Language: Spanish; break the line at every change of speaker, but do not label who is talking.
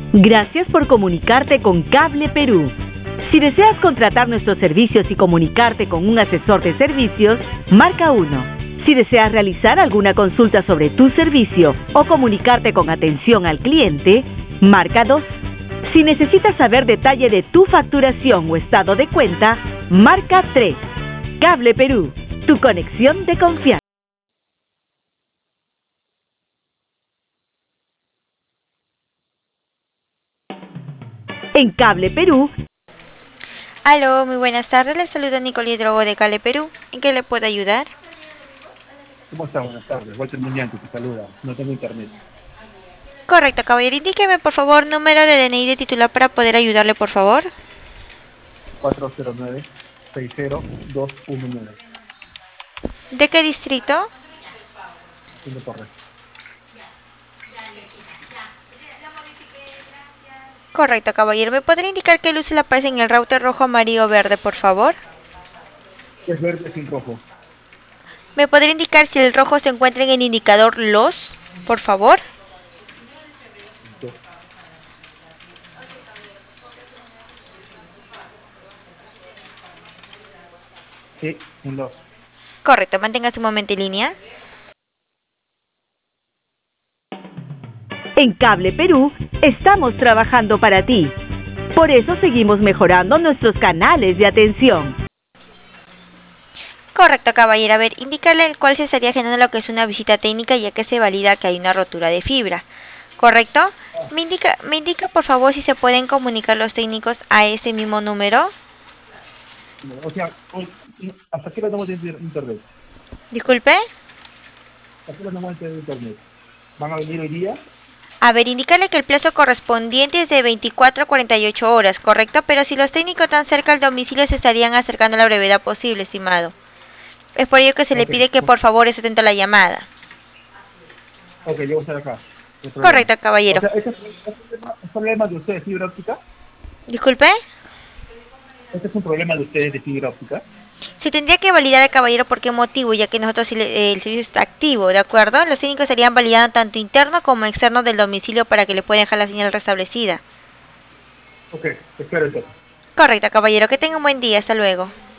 Gracias por comunicarte con Cable Perú. Si deseas contratar nuestros servicios y comunicarte con un asesor de servicios, marca 1. Si deseas realizar alguna consulta sobre tu servicio o comunicarte con atención al cliente, marca 2. Si necesitas saber detalle de tu facturación o estado de cuenta, marca 3. Cable Perú, tu conexión de confianza. En Cable Perú.
Aló, muy buenas tardes. Les saluda Nicole Drogo de Cable Perú. ¿En qué le puedo ayudar?
¿Cómo está? Buenas tardes. Walter Muñante te saluda. No tengo internet.
Correcto, caballero. Indíqueme, por favor, número de DNI de titular para poder ayudarle, por favor.
409-60219.
¿De qué distrito?
Siendo correcto.
Correcto, caballero. ¿Me podría indicar qué luces le aparecen en el router rojo, amarillo o verde, por favor?
Es verde sin rojo.
¿Me podría indicar si el rojo se encuentra en el indicador LOS, por favor?
Sí, en los.
Correcto, manténgase un momento en línea.
En Cable Perú estamos trabajando para ti. Por eso seguimos mejorando nuestros canales de atención.
Correcto, caballero. A ver, indicarle el cual se estaría generando lo que es una visita técnica, ya que se valida que hay una rotura de fibra. ¿Correcto? Me indica por favor si se pueden comunicar los técnicos a ese mismo número.
O sea, ¿hasta qué hora no tener internet?
Disculpe.
¿Hasta qué hora no tener internet? ¿Van a venir hoy día?
A ver, indicarle que el plazo correspondiente es de 24 a 48 horas, ¿correcto? Pero si los técnicos están cerca al domicilio, se estarían acercando a la brevedad posible, estimado. Es por ello que se le pide que por favor esté atento a la llamada.
Ok, yo voy a estar acá.
Correcto, caballero.
O sea, ¿es problema de ustedes de fibra óptica?
Disculpe.
¿Este es un problema de ustedes de fibra óptica?
Se tendría que validar al caballero por qué motivo, ya que nosotros el servicio está activo, ¿de acuerdo? Los técnicos estarían validando tanto interno como externo del domicilio para que le puedan dejar la señal restablecida.
Ok, espero entonces.
Correcto, caballero. Que tenga un buen día. Hasta luego.